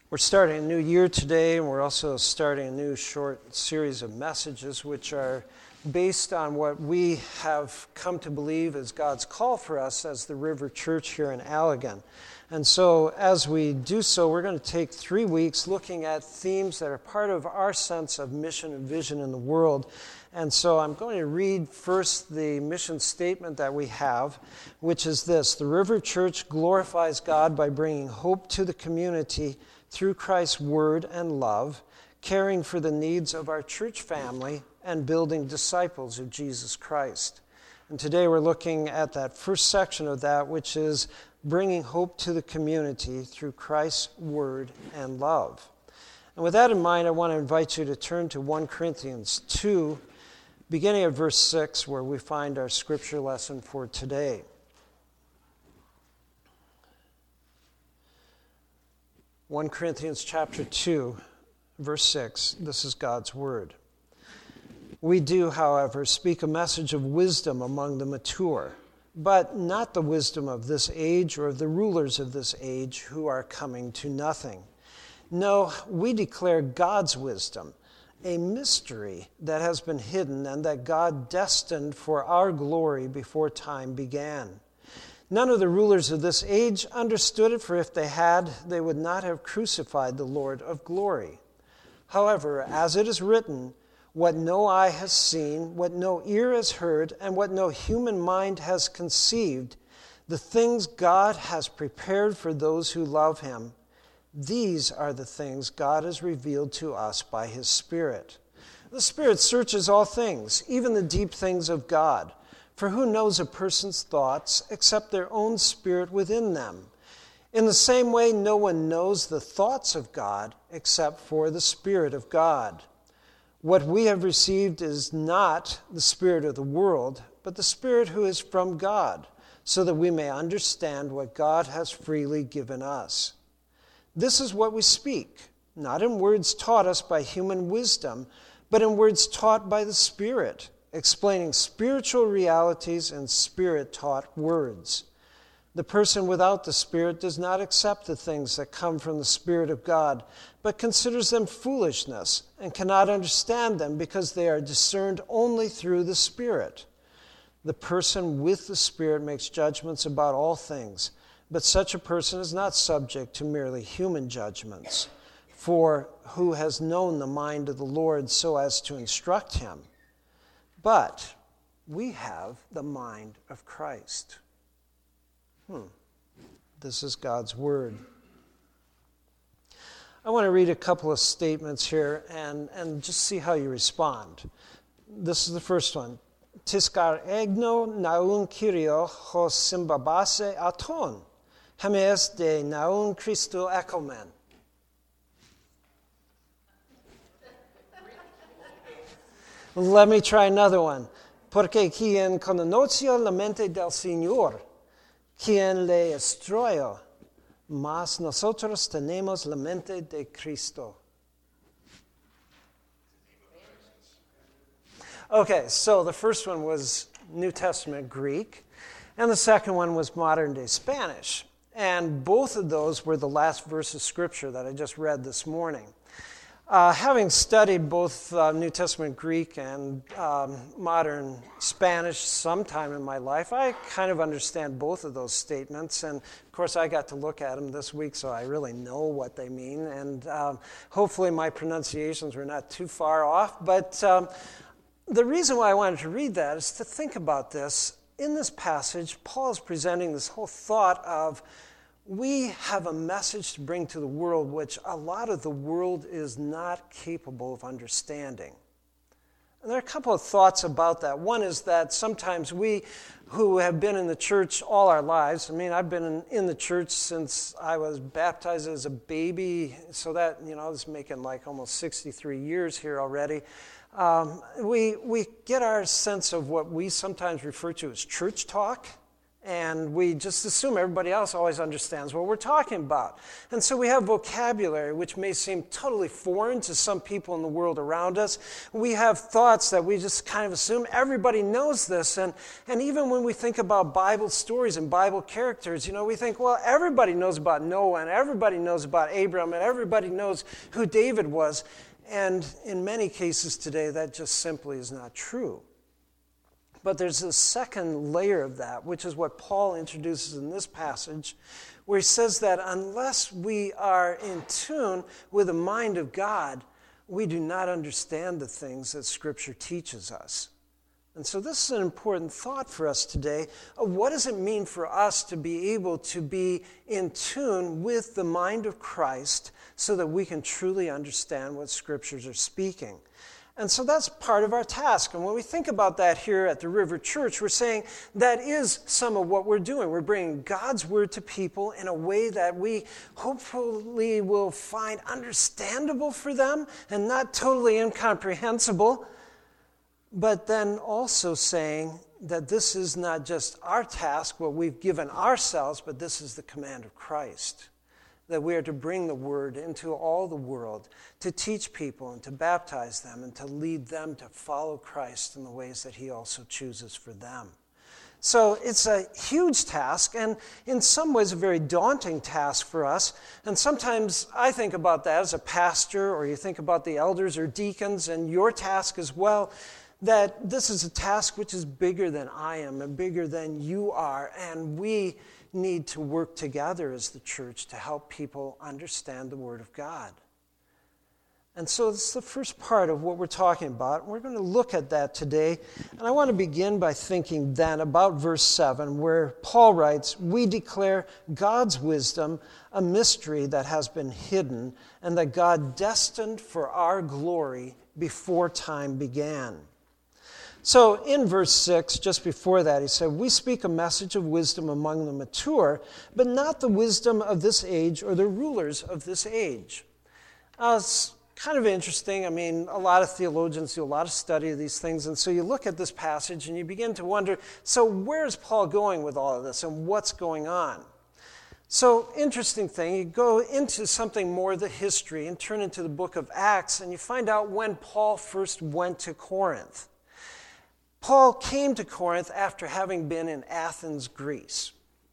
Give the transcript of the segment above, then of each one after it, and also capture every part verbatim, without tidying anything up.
We're starting a new year today, and we're also starting a new short series of messages which are based on what we have come to believe is God's call for us as the River Church here in Allegan. And so as we do so, we're going to take three weeks looking at themes that are part of our sense of mission and vision in the world. And so I'm going to read first the mission statement that we have, which is this: the River Church glorifies God by bringing hope to the community through Christ's word and love, caring for the needs of our church family, and building disciples of Jesus Christ. And today we're looking at that first section of that, which is bringing hope to the community through Christ's word and love. And with that in mind, I want to invite you to turn to First Corinthians two, beginning at verse six, where we find our scripture lesson for today. First Corinthians chapter two, verse six, this is God's word. We do, however, speak a message of wisdom among the mature, but not the wisdom of this age or of the rulers of this age who are coming to nothing. No, we declare God's wisdom, a mystery that has been hidden and that God destined for our glory before time began. None of the rulers of this age understood it, for if they had, they would not have crucified the Lord of glory. However, as it is written, what no eye has seen, what no ear has heard, and what no human mind has conceived, the things God has prepared for those who love him, these are the things God has revealed to us by his Spirit. The Spirit searches all things, even the deep things of God. For who knows a person's thoughts except their own spirit within them? In the same way, no one knows the thoughts of God except for the Spirit of God. What we have received is not the spirit of the world, but the Spirit who is from God, so that we may understand what God has freely given us. This is what we speak, not in words taught us by human wisdom, but in words taught by the Spirit, explaining spiritual realities in Spirit-taught words. The person without the Spirit does not accept the things that come from the Spirit of God, but considers them foolishness and cannot understand them because they are discerned only through the Spirit. The person with the Spirit makes judgments about all things, but such a person is not subject to merely human judgments. For who has known the mind of the Lord so as to instruct him? But we have the mind of Christ. Hmm. This is God's word. I want to read a couple of statements here and, and just see how you respond. This is the first one. Tiskar egno naun Kyrio ho symbabase aton. Hemes de naun Christo ekomen. Let me try another one. Porque quien conoció la mente del Señor, quien le instruyó, mas nosotros tenemos la mente de Cristo. Okay, so the first one was New Testament Greek, and the second one was modern day Spanish. And both of those were the last verse of Scripture that I just read this morning. Uh, having studied both uh, New Testament Greek and um, modern Spanish sometime in my life, I kind of understand both of those statements. And, of course, I got to look at them this week, so I really know what they mean. And um, hopefully my pronunciations were not too far off. But um, the reason why I wanted to read that is to think about this. In this passage, Paul is presenting this whole thought of we have a message to bring to the world which a lot of the world is not capable of understanding. And there are a couple of thoughts about that. One is that sometimes we who have been in the church all our lives, I mean, I've been in, in the church since I was baptized as a baby, so that, you know, I was making like almost sixty-three years here already. Um, we, we get our sense of what we sometimes refer to as church talk. And we just assume everybody else always understands what we're talking about. And so we have vocabulary which may seem totally foreign to some people in the world around us. We have thoughts that we just kind of assume everybody knows this. And, and even when we think about Bible stories and Bible characters, you know, we think, well, everybody knows about Noah and everybody knows about Abraham and everybody knows who David was. And in many cases today, that just simply is not true. But there's a second layer of that, which is what Paul introduces in this passage, where he says that unless we are in tune with the mind of God, we do not understand the things that Scripture teaches us. And so this is an important thought for us today of what does it mean for us to be able to be in tune with the mind of Christ so that we can truly understand what Scriptures are speaking. And so that's part of our task. And when we think about that here at the River Church, we're saying that is some of what we're doing. We're bringing God's Word to people in a way that we hopefully will find understandable for them and not totally incomprehensible. But then also saying that this is not just our task, what we've given ourselves, but this is the command of Christ. That we are to bring the Word into all the world, to teach people and to baptize them and to lead them to follow Christ in the ways that He also chooses for them. So it's a huge task, and in some ways a very daunting task for us. And sometimes I think about that as a pastor, or you think about the elders or deacons and your task as well, that this is a task which is bigger than I am and bigger than you are, and we need to work together as the church to help people understand the Word of God. And so this is the first part of what we're talking about. We're going to look at that today. And I want to begin by thinking then about verse seven, where Paul writes, "We declare God's wisdom, a mystery that has been hidden, and that God destined for our glory before time began." So in verse six, just before that, he said, "We speak a message of wisdom among the mature, but not the wisdom of this age or the rulers of this age." Now, it's kind of interesting. I mean, a lot of theologians do a lot of study of these things, and so you look at this passage and you begin to wonder, so where's Paul going with all of this and what's going on? So, interesting thing, you go into something more the history and turn into the book of Acts, and you find out when Paul first went to Corinth. Paul came to Corinth after having been in Athens, Greece.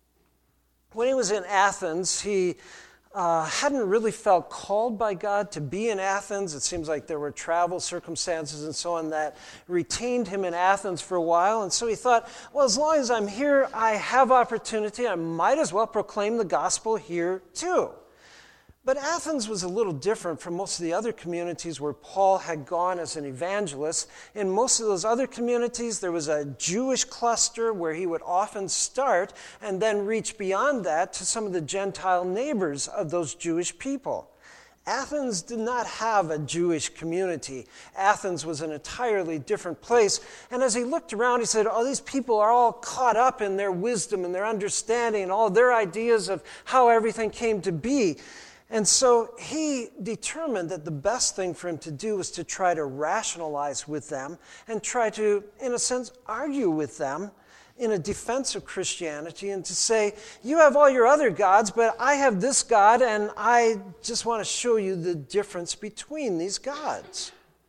When he was in Athens, he uh, hadn't really felt called by God to be in Athens. It seems like there were travel circumstances and so on that retained him in Athens for a while. And so he thought, well, as long as I'm here, I have opportunity. I might as well proclaim the gospel here too. But Athens was a little different from most of the other communities where Paul had gone as an evangelist. In most of those other communities, there was a Jewish cluster where he would often start and then reach beyond that to some of the Gentile neighbors of those Jewish people. Athens did not have a Jewish community. Athens was an entirely different place. And as he looked around, he said, oh, these people are all caught up in their wisdom and their understanding and all their ideas of how everything came to be. And so he determined that the best thing for him to do was to try to rationalize with them and try to, in a sense, argue with them in a defense of Christianity and to say, you have all your other gods, but I have this God, and I just want to show you the difference between these gods.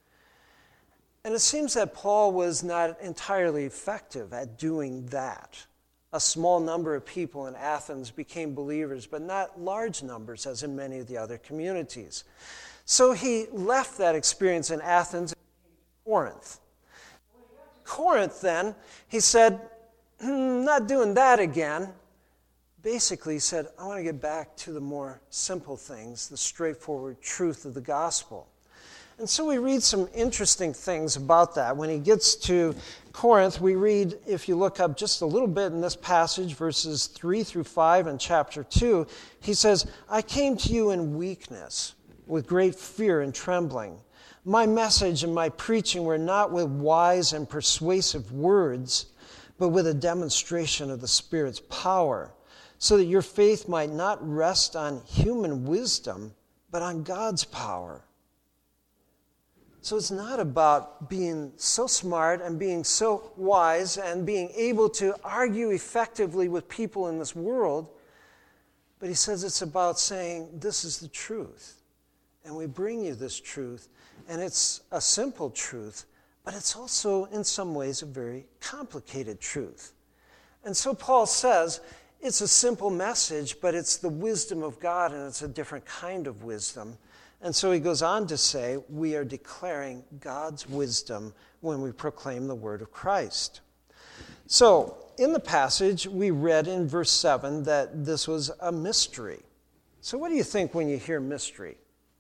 And it seems that Paul was not entirely effective at doing that. A small number of people in Athens became believers, but not large numbers as in many of the other communities. So he left that experience in Athens and came to Corinth. When he got to Corinth then, he said, hmm, not doing that again. Basically, he said, I want to get back to the more simple things, the straightforward truth of the gospel. And so we read some interesting things about that. When he gets to Corinth, we read, if you look up just a little bit in this passage, verses three through five in chapter two, he says, I came to you in weakness, with great fear and trembling. My message and my preaching were not with wise and persuasive words, but with a demonstration of the Spirit's power, so that your faith might not rest on human wisdom, but on God's power. So it's not about being so smart and being so wise and being able to argue effectively with people in this world. But he says it's about saying, this is the truth. And we bring you this truth. And it's a simple truth, but it's also in some ways a very complicated truth. And so Paul says, it's a simple message, but it's the wisdom of God, and it's a different kind of wisdom. And so he goes on to say, we are declaring God's wisdom when we proclaim the word of Christ. So, in the passage, we read in verse seven that this was a mystery. So what do you think when you hear mystery?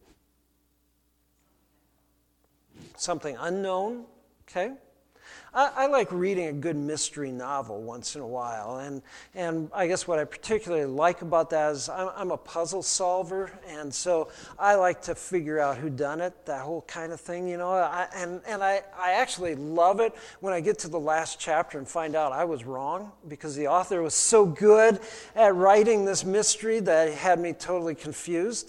Something unknown, okay? I, I like reading a good mystery novel once in a while, and and I guess what I particularly like about that is I'm, I'm a puzzle solver, and so I like to figure out who done it, that whole kind of thing, you know. I, and and I, I actually love it when I get to the last chapter and find out I was wrong, because the author was so good at writing this mystery that it had me totally confused.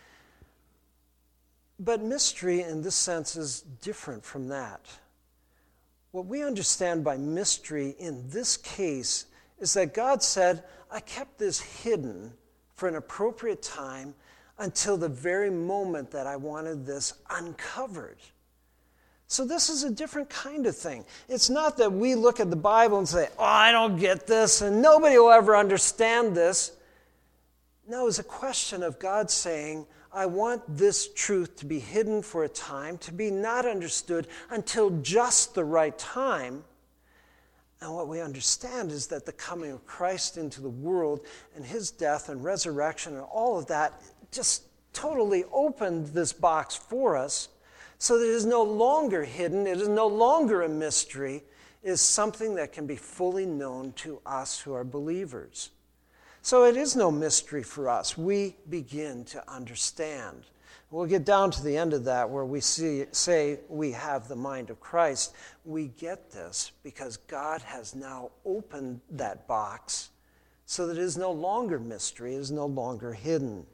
But mystery in this sense is different from that. What we understand by mystery in this case is that God said, I kept this hidden for an appropriate time until the very moment that I wanted this uncovered. So this is a different kind of thing. It's not that we look at the Bible and say, oh, I don't get this, and nobody will ever understand this. No, it's a question of God saying, I want this truth to be hidden for a time, to be not understood until just the right time. And what we understand is that the coming of Christ into the world and his death and resurrection and all of that just totally opened this box for us, so that it is no longer hidden, it is no longer a mystery, it is something that can be fully known to us who are believers. So it is no mystery for us. We begin to understand. We'll get down to the end of that where we see, say we have the mind of Christ. We get this because God has now opened that box so that it is no longer mystery, it is no longer hidden.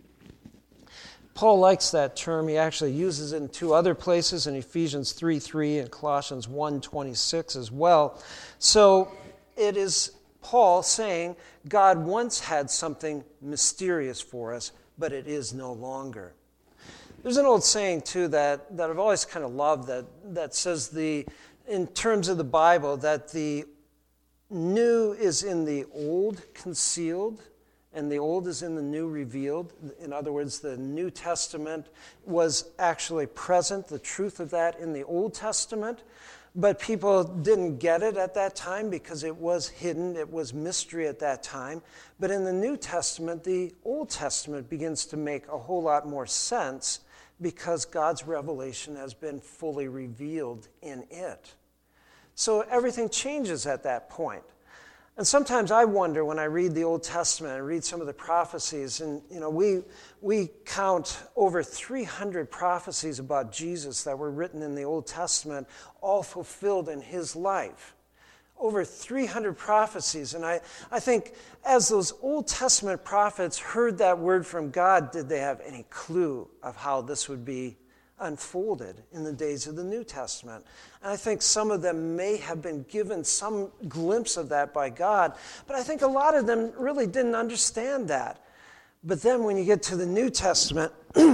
Paul likes that term. He actually uses it in two other places, in Ephesians three three and Colossians one twenty-six as well. So it is Paul saying God once had something mysterious for us, but it is no longer. There's an old saying, too, that, that I've always kind of loved that, that says, the in terms of the Bible, that the new is in the old concealed, and the old is in the new revealed. In other words, the New Testament was actually present, the truth of that, in the Old Testament. But people didn't get it at that time because it was hidden, it was mystery at that time. But in the New Testament, the Old Testament begins to make a whole lot more sense because God's revelation has been fully revealed in it. So everything changes at that point. And sometimes I wonder when I read the Old Testament and read some of the prophecies, and you know, we we count over three hundred prophecies about Jesus that were written in the Old Testament, all fulfilled in his life. Over three hundred prophecies. And I, I think as those Old Testament prophets heard that word from God, did they have any clue of how this would be unfolded in the days of the New Testament? And I think some of them may have been given some glimpse of that by God, but I think a lot of them really didn't understand that. But then when you get to the New Testament,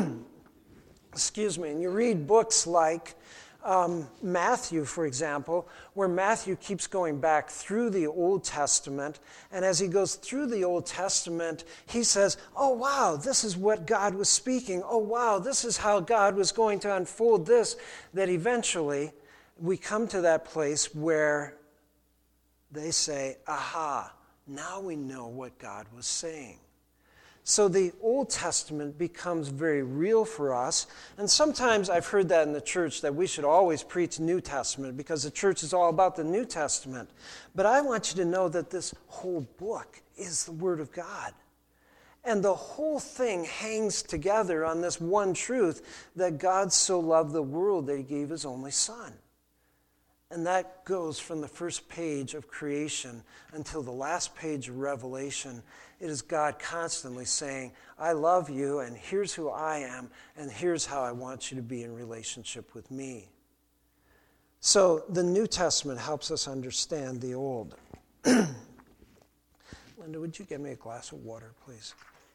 excuse me, and you read books like um, Matthew, for example, where Matthew keeps going back through the Old Testament, and as he goes through the Old Testament, he says, oh wow, this is what God was speaking. Oh wow, this is how God was going to unfold this, that eventually we come to that place where they say, aha, now we know what God was saying. So the Old Testament becomes very real for us. And sometimes I've heard that in the church, that we should always preach New Testament because the church is all about the New Testament. But I want you to know that this whole book is the Word of God. And the whole thing hangs together on this one truth, that God so loved the world that he gave his only Son. And that goes from the first page of creation until the last page of Revelation. It is God constantly saying, I love you, and here's who I am, and here's how I want you to be in relationship with me. So the New Testament helps us understand the Old. Linda, would you get me a glass of water, please?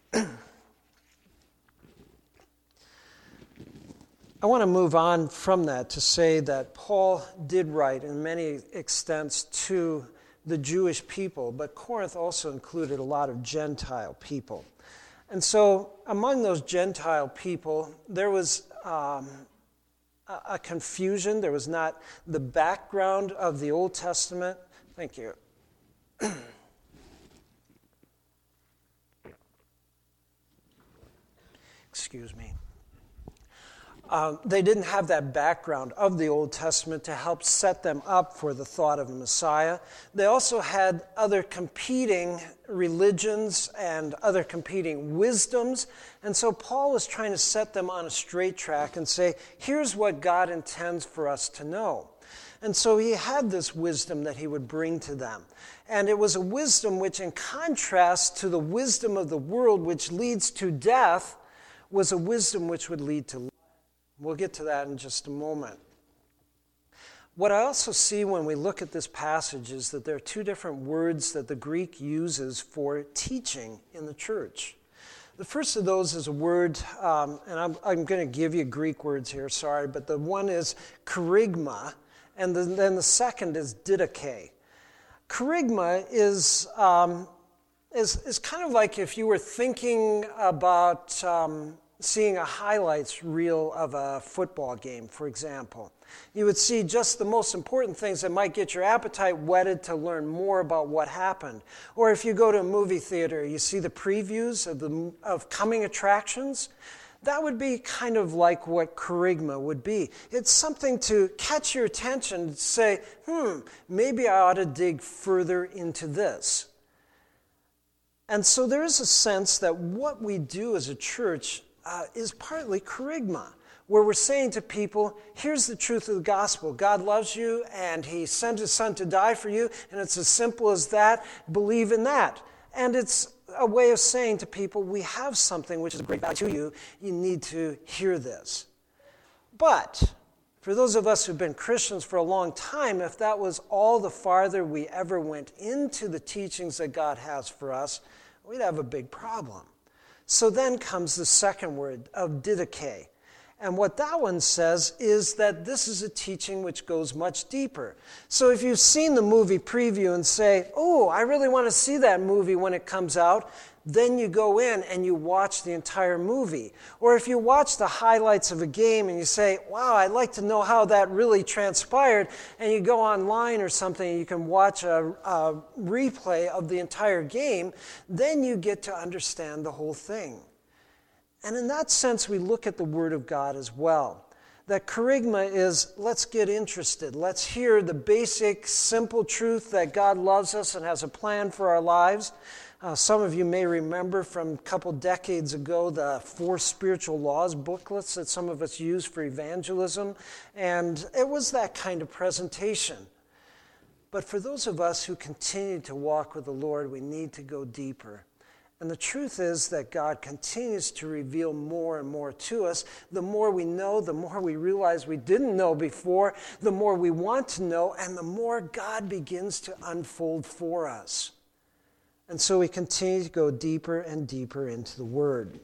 I want to move on from that to say that Paul did write in many extents to the Jewish people, but Corinth also included a lot of Gentile people. And so among those Gentile people, there was um, a, a confusion. There was not the background of the Old Testament. Thank you. Excuse me. Um, they didn't have that background of the Old Testament to help set them up for the thought of a Messiah. They also had other competing religions and other competing wisdoms. And so Paul was trying to set them on a straight track and say, here's what God intends for us to know. And so he had this wisdom that he would bring to them. And it was a wisdom which, in contrast to the wisdom of the world, which leads to death, was a wisdom which would lead to life. We'll get to that in just a moment. What I also see when we look at this passage is that there are two different words that the Greek uses for teaching in the church. The first of those is a word, um, and I'm, I'm going to give you Greek words here, sorry, but the one is kerygma, and the, then the second is didache. Kerygma is, um, is, is kind of like if you were thinking about um, seeing a highlights reel of a football game, for example. You would see just the most important things that might get your appetite whetted to learn more about what happened. Or if you go to a movie theater, you see the previews of the of coming attractions. That would be kind of like what kerygma would be. It's something to catch your attention and say, hmm, maybe I ought to dig further into this. And so there is a sense that what we do as a church Uh, is partly kerygma, where we're saying to people, here's the truth of the gospel. God loves you, and he sent his son to die for you, and it's as simple as that. Believe in that. And it's a way of saying to people, we have something which is of great value to you. You need to hear this. But for those of us who've been Christians for a long time, if that was all the farther we ever went into the teachings that God has for us, we'd have a big problem. So then comes the second word of didache. And what that one says is that this is a teaching which goes much deeper. So if you've seen the movie preview and say, oh, I really want to see that movie when it comes out, then you go in and you watch the entire movie. Or if you watch the highlights of a game and you say, wow, I'd like to know how that really transpired, and you go online or something and you can watch a, a replay of the entire game, then you get to understand the whole thing. And in that sense, we look at the Word of God as well. That kerygma is, let's get interested. Let's hear the basic, simple truth that God loves us and has a plan for our lives. Uh, some of you may remember from a couple decades ago the Four Spiritual Laws booklets that some of us use for evangelism. And it was that kind of presentation. But for those of us who continue to walk with the Lord, we need to go deeper. And the truth is that God continues to reveal more and more to us. The more we know, the more we realize we didn't know before, the more we want to know, and the more God begins to unfold for us. And so we continue to go deeper and deeper into the Word.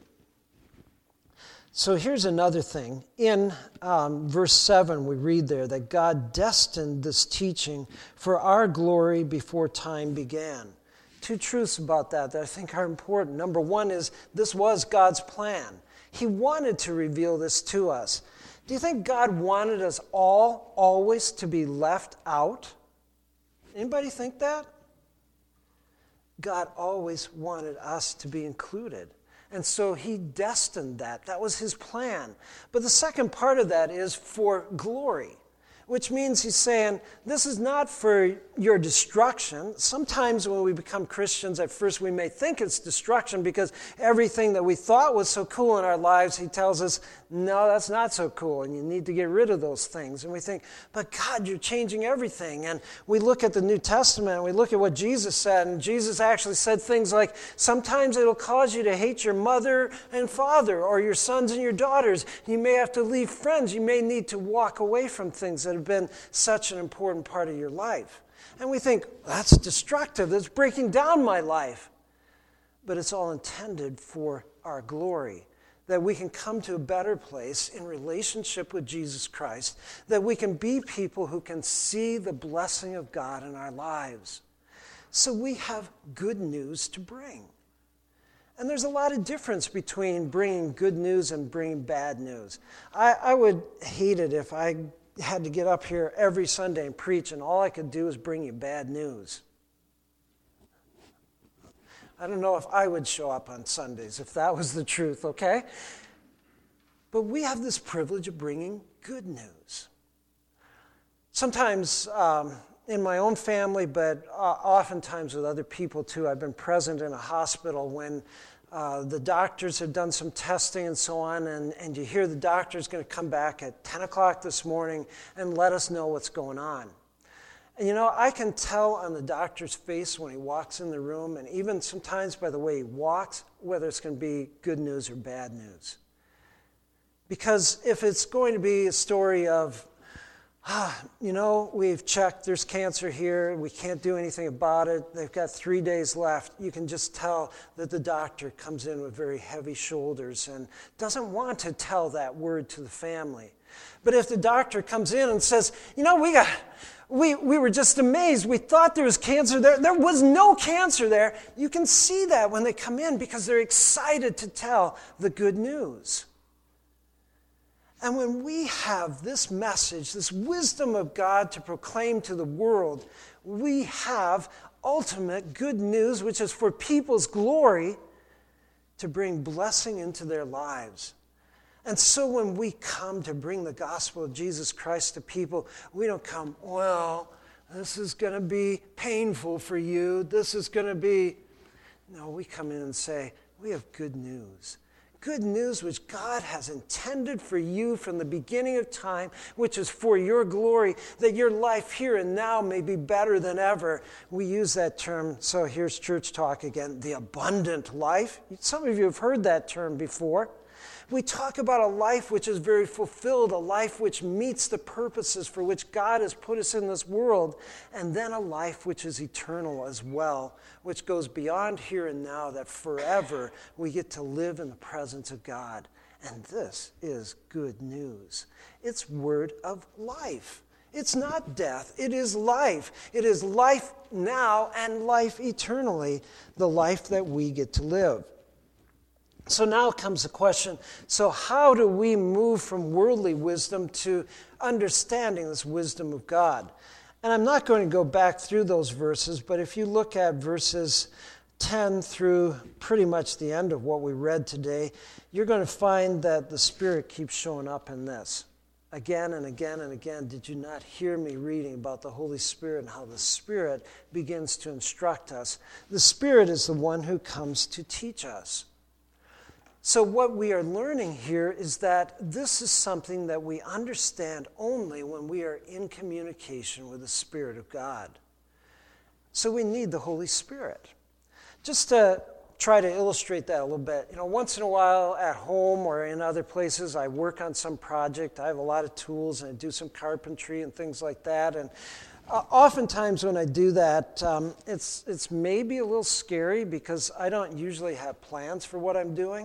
So here's another thing. In um, verse seven, we read there that God destined this teaching for our glory before time began. Two truths about that that I think are important. Number one is this was God's plan. He wanted to reveal this to us. Do you think God wanted us all always to be left out? Anybody think that? God always wanted us to be included. And so he destined that. That was his plan. But the second part of that is for glory. which means he's saying, this is not for your destruction. Sometimes when we become Christians, at first we may think it's destruction because everything that we thought was so cool in our lives, he tells us, no, that's not so cool, and you need to get rid of those things. And we think, but God, you're changing everything. And we look at the New Testament, and we look at what Jesus said, and Jesus actually said things like, sometimes it'll cause you to hate your mother and father, or your sons and your daughters. You may have to leave friends. You may need to walk away from things that have been such an important part of your life. And we think, that's destructive. That's breaking down my life. But it's all intended for our glory, that we can come to a better place in relationship with Jesus Christ, that we can be people who can see the blessing of God in our lives. So we have good news to bring. And there's a lot of difference between bringing good news and bringing bad news. I, I would hate it if I had to get up here every Sunday and preach, and all I could do is bring you bad news. I don't know if I would show up on Sundays if that was the truth, okay? But we have this privilege of bringing good news. Sometimes um, in my own family, but uh, oftentimes with other people too, I've been present in a hospital when uh, the doctors have done some testing and so on, and, and you hear the doctor's going to come back at ten o'clock this morning and let us know what's going on. And you know, I can tell on the doctor's face when he walks in the room, and even sometimes by the way he walks, whether it's going to be good news or bad news. Because if it's going to be a story of, ah, you know, we've checked, there's cancer here, we can't do anything about it, they've got three days left, you can just tell that the doctor comes in with very heavy shoulders and doesn't want to tell that word to the family. But if the doctor comes in and says, you know, we got... We we were just amazed. We thought there was cancer there. There was no cancer there. You can see that when they come in because they're excited to tell the good news. And when we have this message, this wisdom of God to proclaim to the world, we have ultimate good news, which is for people's glory, to bring blessing into their lives. And so when we come to bring the gospel of Jesus Christ to people, we don't come, well, this is going to be painful for you. This is going to be... No, we come in and say, we have good news. Good news which God has intended for you from the beginning of time, which is for your glory, that your life here and now may be better than ever. We use that term, so here's church talk again, the abundant life. Some of you have heard that term before. We talk about a life which is very fulfilled, a life which meets the purposes for which God has put us in this world, and then a life which is eternal as well, which goes beyond here and now, that forever we get to live in the presence of God. And this is good news. It's word of life. It's not death. It is life. It is life now and life eternally, the life that we get to live. So now comes the question, so how do we move from worldly wisdom to understanding this wisdom of God? And I'm not going to go back through those verses, but if you look at verses ten through pretty much the end of what we read today, you're going to find that the Spirit keeps showing up in this. Again and again and again, did you not hear me reading about the Holy Spirit and how the Spirit begins to instruct us? The Spirit is the one who comes to teach us. So what we are learning here is that this is something that we understand only when we are in communication with the Spirit of God. So we need the Holy Spirit. Just to try to illustrate that a little bit, you know, once in a while at home or in other places, I work on some project. I have a lot of tools and I do some carpentry and things like that. And uh, oftentimes when I do that, um, it's it's maybe a little scary because I don't usually have plans for what I'm doing.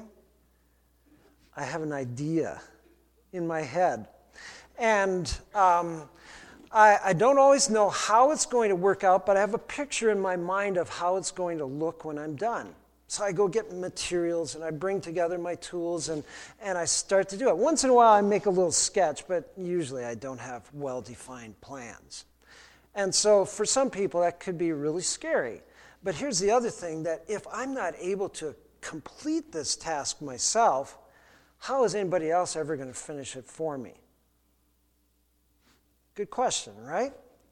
I have an idea in my head. And um, I, I don't always know how it's going to work out, but I have a picture in my mind of how it's going to look when I'm done. So I go get materials and I bring together my tools and, and I start to do it. Once in a while I make a little sketch, but usually I don't have well-defined plans. And so for some people that could be really scary. But here's the other thing, that if I'm not able to complete this task myself, how is anybody else ever going to finish it for me? Good question, right?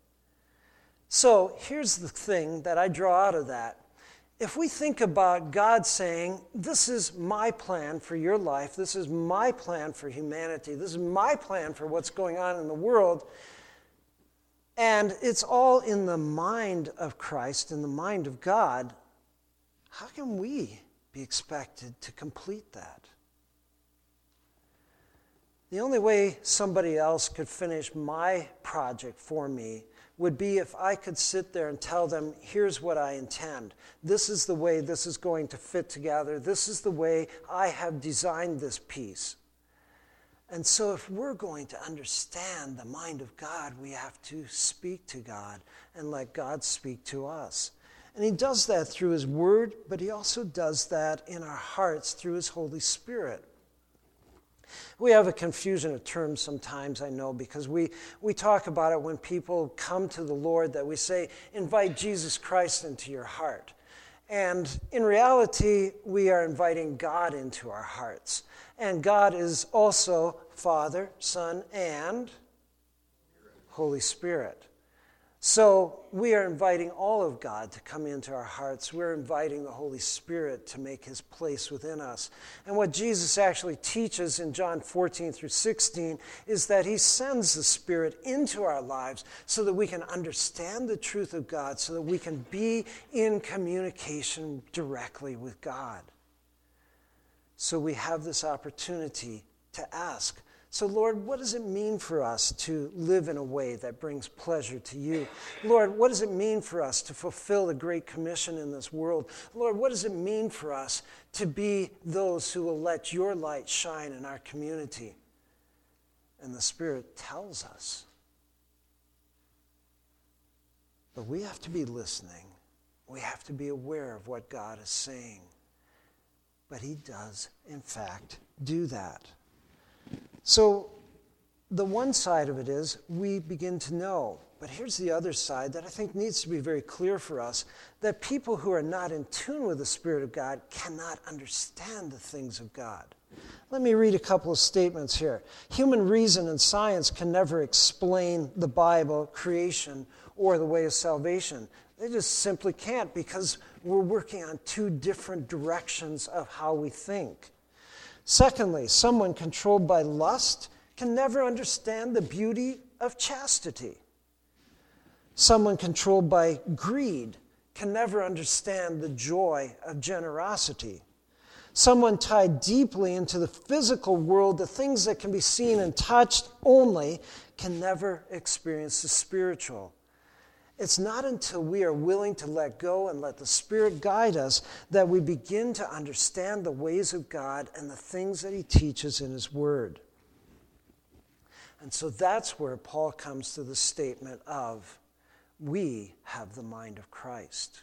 So here's the thing that I draw out of that. If we think about God saying, this is my plan for your life, this is my plan for humanity, this is my plan for what's going on in the world, and it's all in the mind of Christ, in the mind of God, how can we be expected to complete that? The only way somebody else could finish my project for me would be if I could sit there and tell them, here's what I intend. This is the way this is going to fit together. This is the way I have designed this piece. And so if we're going to understand the mind of God, we have to speak to God and let God speak to us. And he does that through his word, but he also does that in our hearts through his Holy Spirit. We have a confusion of terms sometimes, I know, because we, we talk about it when people come to the Lord, that we say, invite Jesus Christ into your heart. And in reality, we are inviting God into our hearts. And God is also Father, Son, and Holy Spirit. So we are inviting all of God to come into our hearts. We're inviting the Holy Spirit to make his place within us. And what Jesus actually teaches in John fourteen through sixteen is that he sends the Spirit into our lives so that we can understand the truth of God, so that we can be in communication directly with God. So we have this opportunity to ask, so Lord, what does it mean for us to live in a way that brings pleasure to you? Lord, what does it mean for us to fulfill the Great Commission in this world? Lord, what does it mean for us to be those who will let your light shine in our community? And the Spirit tells us. But we have to be listening. We have to be aware of what God is saying. But he does, in fact, do that. So the one side of it is we begin to know. But here's the other side that I think needs to be very clear for us, that people who are not in tune with the Spirit of God cannot understand the things of God. Let me read a couple of statements here. Human reason and science can never explain the Bible, creation, or the way of salvation. They just simply can't, because we're working on two different directions of how we think. Secondly, someone controlled by lust can never understand the beauty of chastity. Someone controlled by greed can never understand the joy of generosity. Someone tied deeply into the physical world, the things that can be seen and touched only, can never experience the spiritual. It's not until we are willing to let go and let the Spirit guide us that we begin to understand the ways of God and the things that he teaches in his word. And so that's where Paul comes to the statement of, we have the mind of Christ.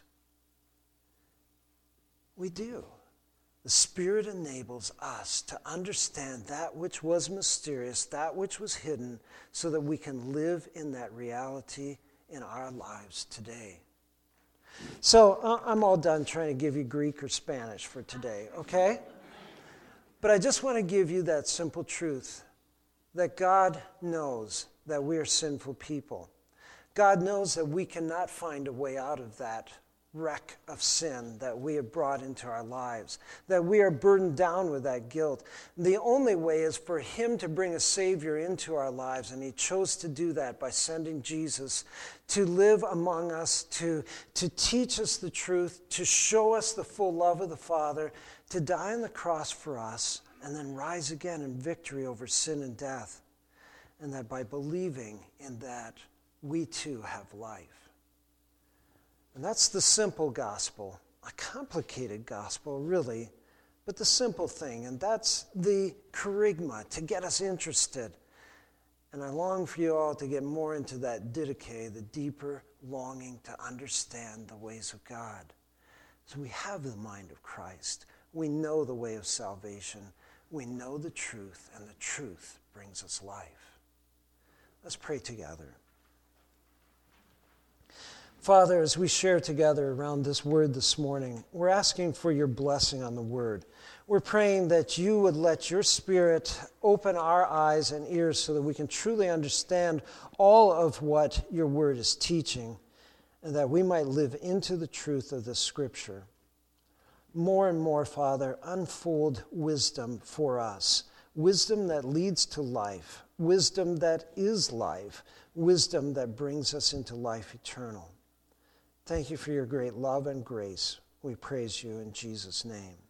We do. The Spirit enables us to understand that which was mysterious, that which was hidden, so that we can live in that reality in our lives today. So uh, I'm all done trying to give you Greek or Spanish for today, okay? But I just want to give you that simple truth, that God knows that we are sinful people. God knows that we cannot find a way out of that wreck of sin that we have brought into our lives, that we are burdened down with that guilt. The only way is for him to bring a Savior into our lives, and he chose to do that by sending Jesus to live among us, to, to teach us the truth, to show us the full love of the Father, to die on the cross for us, and then rise again in victory over sin and death. And that by believing in that, we too have life. And that's the simple gospel, a complicated gospel, really, but the simple thing. And that's the charisma to get us interested. And I long for you all to get more into that didache, the deeper longing to understand the ways of God. So we have the mind of Christ. We know the way of salvation. We know the truth, and the truth brings us life. Let's pray together. Father, as we share together around this word this morning, we're asking for your blessing on the word. We're praying that you would let your Spirit open our eyes and ears so that we can truly understand all of what your word is teaching, and that we might live into the truth of this scripture. More and more, Father, unfold wisdom for us, wisdom that leads to life, wisdom that is life, wisdom that brings us into life eternal. Thank you for your great love and grace. We praise you in Jesus' name.